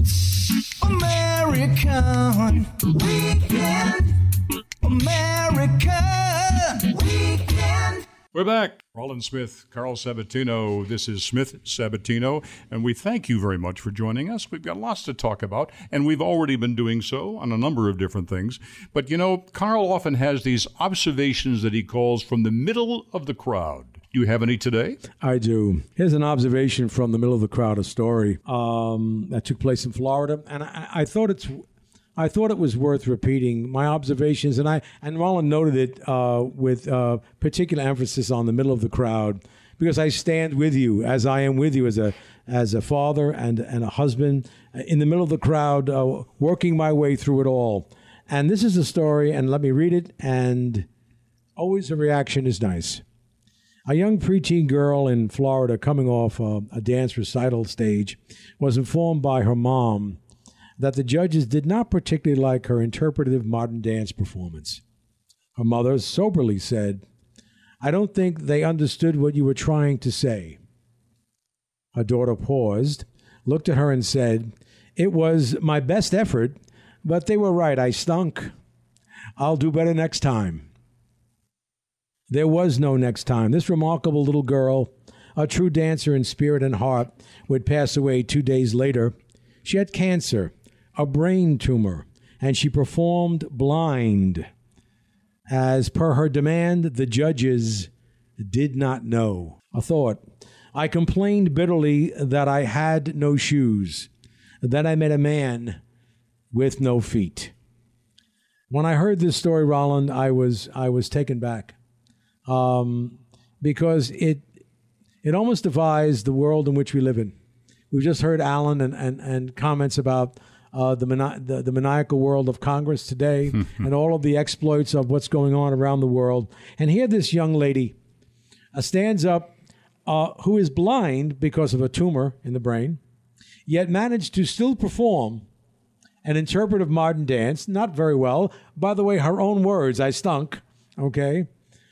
American Weekend. American Weekend. We're back. Roland Smith, Carl Sabatino. This is Smith Sabatino, and we thank you very much for joining us. We've got lots to talk about, and we've already been doing so on a number of different things. But, you know, Carl often has these observations that he calls from the middle of the crowd. Do you have any today? I do. Here's an observation from the middle of the crowd, a story that took place in Florida, and I thought it was worth repeating my observations, and Roland noted it with particular emphasis on the middle of the crowd, because I stand with you as I am with you as a father and a husband in the middle of the crowd, working my way through it all. And this is a story, and let me read it. And always a reaction is nice. A young preteen girl in Florida coming off a dance recital stage was informed by her mom that the judges did not particularly like her interpretive modern dance performance. Her mother soberly said, "I don't think they understood what you were trying to say." Her daughter paused, looked at her and said, "It was my best effort, but they were right, I stunk. I'll do better next time." There was no next time. This remarkable little girl, a true dancer in spirit and heart, would pass away 2 days later. She had cancer, a brain tumor, and she performed blind. As per her demand, the judges did not know. A thought. I complained bitterly that I had no shoes, that I met a man with no feet. When I heard this story, Roland, I was taken back. Because it almost defies the world in which we live in. We've just heard Alan and comments about the maniacal world of Congress today and all of the exploits of what's going on around the world. And here this young lady stands up who is blind because of a tumor in the brain, yet managed to still perform an interpretive modern dance, not very well. By the way, her own words, I stunk, okay?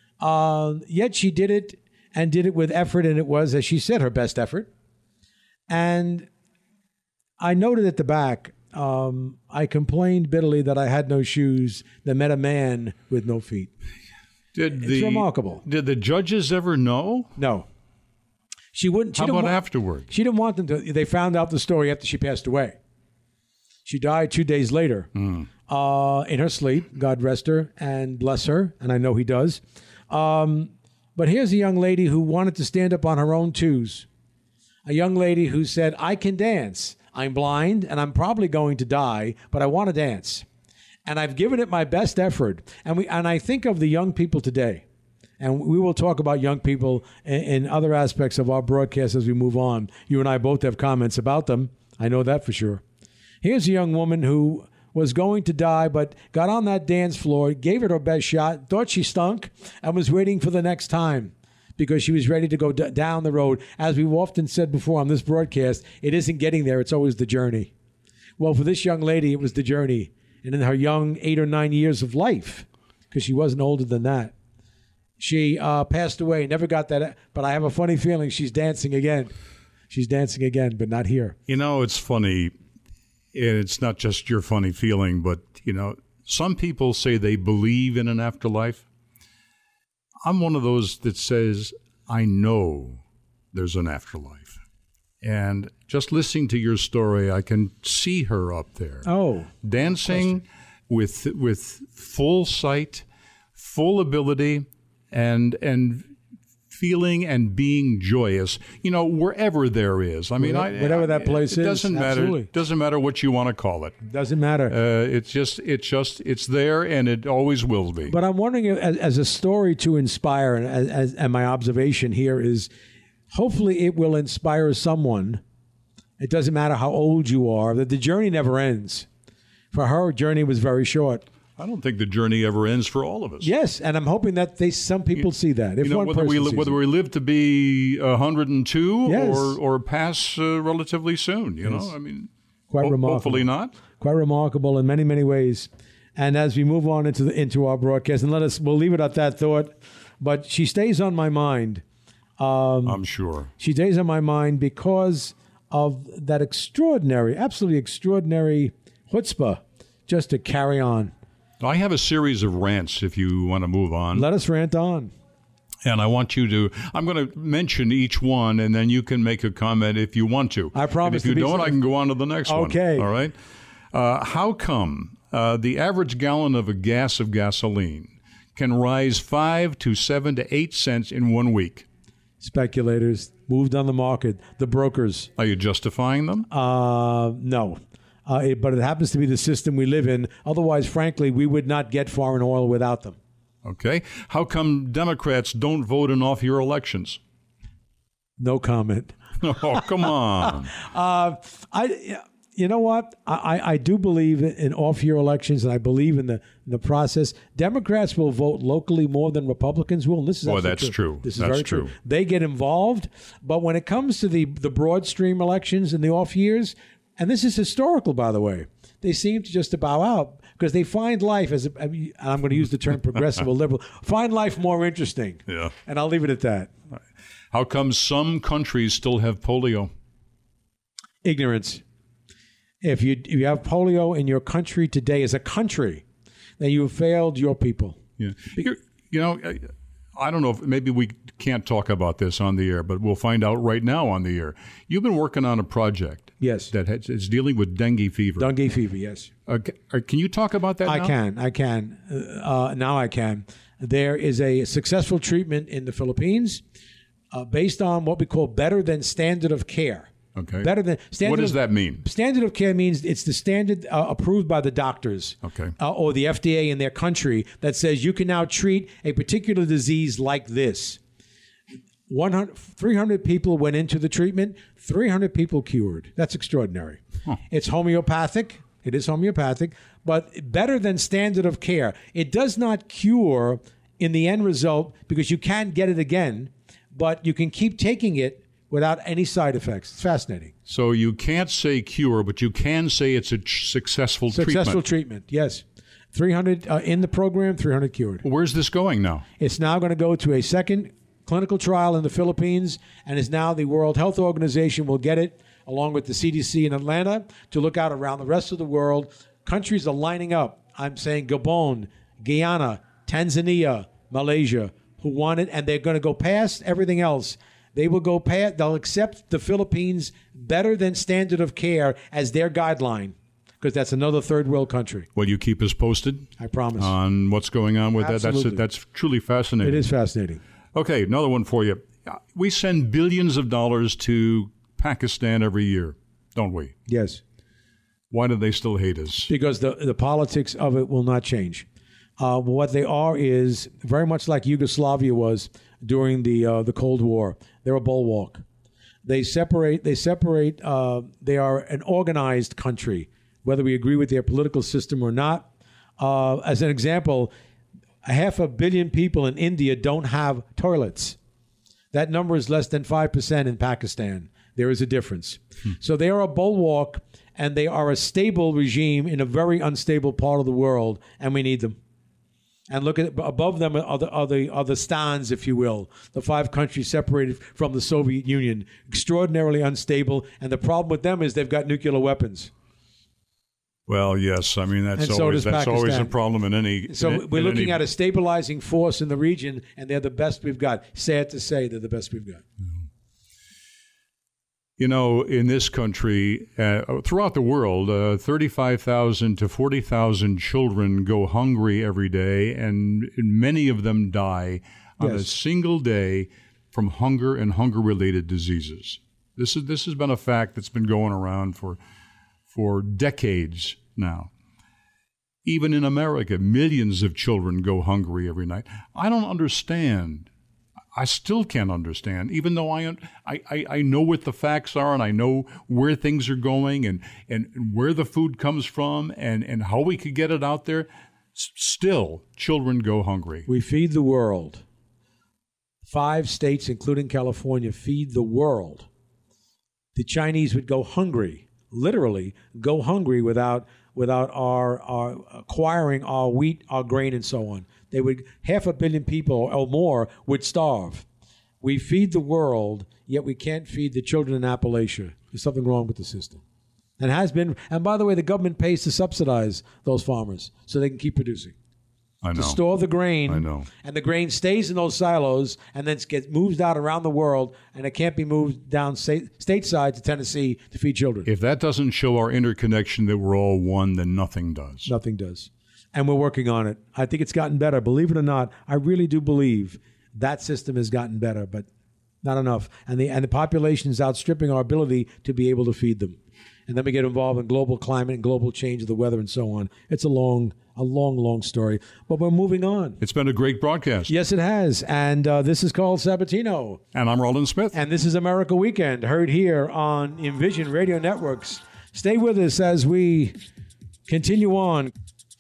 Yet she did it and did it with effort, and it was, as she said, her best effort. And I noted at the back, I complained bitterly that I had no shoes, that met a man with no feet. It's remarkable. Did the judges ever know? No. She wouldn't. How about afterward? She didn't want them to. They found out the story after she passed away. She died 2 days later in her sleep. God rest her and bless her, and I know he does. But here's a young lady who wanted to stand up on her own twos. A young lady who said, I can dance. I'm blind and I'm probably going to die, but I want to dance. And I've given it my best effort. And I think of the young people today. And we will talk about young people in other aspects of our broadcast as we move on. You and I both have comments about them. I know that for sure. Here's a young woman who was going to die, but got on that dance floor, gave it her best shot, thought she stunk, and was waiting for the next time because she was ready to go down the road. As we've often said before on this broadcast, it isn't getting there, it's always the journey. Well, for this young lady, it was the journey. And in her young 8 or 9 years of life, because she wasn't older than that, she passed away, never got that. But I have a funny feeling she's dancing again. She's dancing again, but not here. You know, it's funny. It's not just your funny feeling, but, you know, some people say they believe in an afterlife. I'm one of those that says, I know there's an afterlife. And just listening to your story, I can see her up there. Oh. Dancing with full sight, full ability, and feeling and being joyous, you know, wherever there is. I mean, whatever that place is. It doesn't matter. It doesn't matter what you want to call it. Doesn't matter. It's there, and it always will be. But I'm wondering, as a story to inspire, and my observation here is, hopefully it will inspire someone. It doesn't matter how old you are, that the journey never ends. For her, journey was very short. I don't think the journey ever ends for all of us. Yes, and I'm hoping that some people see that. If whether we live to be 102 yes. or pass relatively soon, you know, I mean, quite remarkable. Hopefully not. Quite remarkable in many, many ways. And as we move on into our broadcast, and we'll leave it at that thought. But she stays on my mind. I'm sure she stays on my mind because of that extraordinary, absolutely extraordinary chutzpah just to carry on. I have a series of rants if you want to move on. Let us rant on. And I want you to, I'm going to mention each one, and then you can make a comment if you want to. I promise. And if you don't, I can go on to the next one. Okay. All right. How come the average gallon of gasoline can rise 5 to 7 to 8 cents in 1 week? Speculators moved on the market. The brokers. Are you justifying them? No. But it happens to be the system we live in. Otherwise, frankly, we would not get foreign oil without them. Okay. How come Democrats don't vote in off-year elections? No comment. Oh, come on. You know what? I do believe in off-year elections, and I believe in the process. Democrats will vote locally more than Republicans will. And this is that's true. This is That's very true. They get involved, but when it comes to the broad stream elections and the off years, and this is historical, by the way, they seem to just bow out because they find life I'm going to use the term progressive or liberal, find life more interesting. Yeah. And I'll leave it at that. How come some countries still have polio? Ignorance. If you have polio in your country today as a country, then you have failed your people. Yeah. I don't know if maybe we can't talk about this on the air, but we'll find out right now on the air. You've been working on a project. Yes. That is dealing with dengue fever. Dengue fever, yes. Can you talk about that now? I can. Now I can. There is a successful treatment in the Philippines based on what we call better than standard of care. Okay. Better than standard. What does that mean? Standard of care means it's the standard approved by the doctors, okay, or the FDA in their country that says you can now treat a particular disease like this. 300 people went into the treatment. 300 people cured. That's extraordinary. Huh. It's homeopathic. It is homeopathic, but better than standard of care. It does not cure in the end result because you can get it again, but you can keep taking it without any side effects. It's fascinating. So you can't say cure, but you can say it's a successful treatment. Successful treatment, yes. 300 in the program, 300 cured. Where's this going now? It's now going to go to a second clinical trial in the Philippines, and is now the World Health Organization will get it, along with the CDC in Atlanta, to look out around the rest of the world. Countries are lining up. I'm saying Gabon, Guyana, Tanzania, Malaysia, who want it, and they're going to go past everything else. They will go past, they'll accept the Philippines better than standard of care as their guideline, because that's another third world country. Will you keep us posted? I promise. On what's going on with Absolutely. that? That's truly fascinating. It is fascinating. Okay, another one for you. We send billions of dollars to Pakistan every year, don't we? Yes. Why do they still hate us? Because the politics of it will not change. What they are is very much like Yugoslavia was during the Cold War. They're a bulwark. They separate. They are an organized country, whether we agree with their political system or not. As an example, 500 million people in India don't have toilets. That number is less than 5% in Pakistan. There is a difference. So they are a bulwark, and they are a stable regime in a very unstable part of the world, and we need them. And look at above them are the stans, if you will, the 5 countries separated from the Soviet Union, extraordinarily unstable. And the problem with them is they've got nuclear weapons. Well, yes. I mean, that's so always a problem in any. So we're looking at a stabilizing force in the region, and they're the best we've got. Sad to say, they're the best we've got. You know, in this country, throughout the world, 35,000 to 40,000 children go hungry every day, and many of them die on a single day from hunger and hunger-related diseases. This has been a fact that's been going around for decades now. Even in America, millions of children go hungry every night. I don't understand. I still can't understand, even though I know what the facts are, and I know where things are going and where the food comes from and how we could get it out there. Still, children go hungry. We feed the world. 5 states, including California, feed the world. The Chinese would go hungry, literally go hungry without our acquiring our wheat, our grain, and so on. They would 500 million people or more would starve. We feed the world, yet we can't feed the children in Appalachia. There's something wrong with the system. And has been. And by the way, the government pays to subsidize those farmers so they can keep producing. I know. To store the grain. I know. And the grain stays in those silos and then gets moved out around the world, and it can't be moved down stateside to Tennessee to feed children. If that doesn't show our interconnection that we're all one, then nothing does. Nothing does. And we're working on it. I think it's gotten better. Believe it or not, I really do believe that system has gotten better, but not enough. And the population is outstripping our ability to be able to feed them. And then we get involved in global climate and global change of the weather and so on. It's a long story. But we're moving on. It's been a great broadcast. Yes, it has. And this is called Sabatino. And I'm Roland Smith. And this is America Weekend, heard here on Envision Radio Networks. Stay with us as we continue on.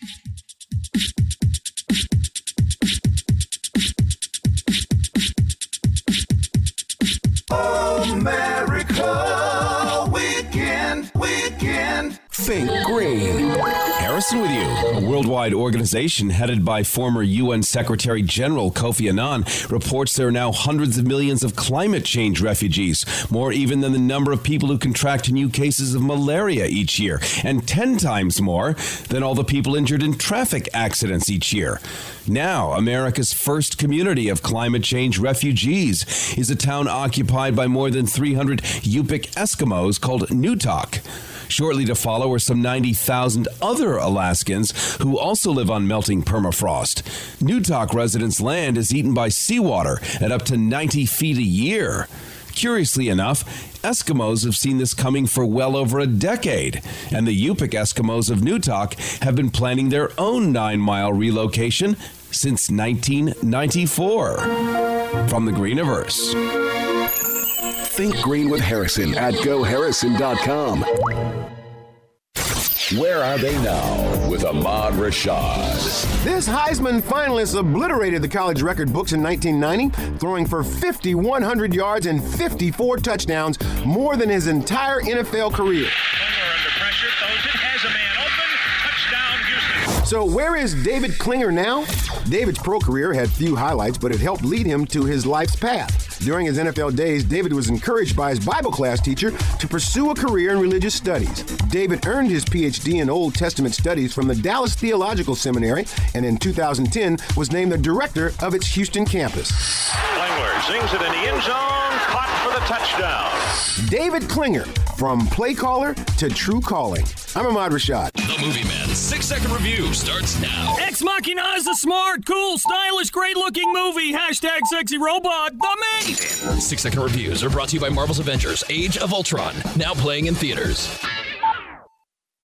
America Weekend. Think Green. Harrison with you. A worldwide organization headed by former UN Secretary General Kofi Annan reports there are now hundreds of millions of climate change refugees, more even than the number of people who contract new cases of malaria each year, and 10 times more than all the people injured in traffic accidents each year. Now, America's first community of climate change refugees is a town occupied by more than 300 Yupik Eskimos called Newtok. Shortly to follow are some 90,000 other Alaskans who also live on melting permafrost. Newtok residents' land is eaten by seawater at up to 90 feet a year. Curiously enough, Eskimos have seen this coming for well over a decade, and the Yupik Eskimos of Newtok have been planning their own 9-mile relocation since 1994. From the Greeniverse. Think Green with Harrison at GoHarrison.com. Where are they now with Ahmad Rashad? This Heisman finalist obliterated the college record books in 1990, throwing for 5,100 yards and 54 touchdowns, more than his entire NFL career. Under pressure, throws it, has a man open, touchdown Houston. So where is David Klinger now? David's pro career had few highlights, but it helped lead him to his life's path. During his NFL days, David was encouraged by his Bible class teacher to pursue a career in religious studies. David earned his PhD in Old Testament studies from the Dallas Theological Seminary, and in 2010 was named the director of its Houston campus. Klingler sings it in the end zone, caught for the touchdown. David Klinger, from play caller to true calling. I'm Ahmad Rashad. The Movie Man 6-second review starts now. Ex Machina is a smart, cool, stylish, great-looking movie. Hashtag sexy robot. The me. 6-second reviews are brought to you by Marvel's Avengers: Age of Ultron, now playing in theaters.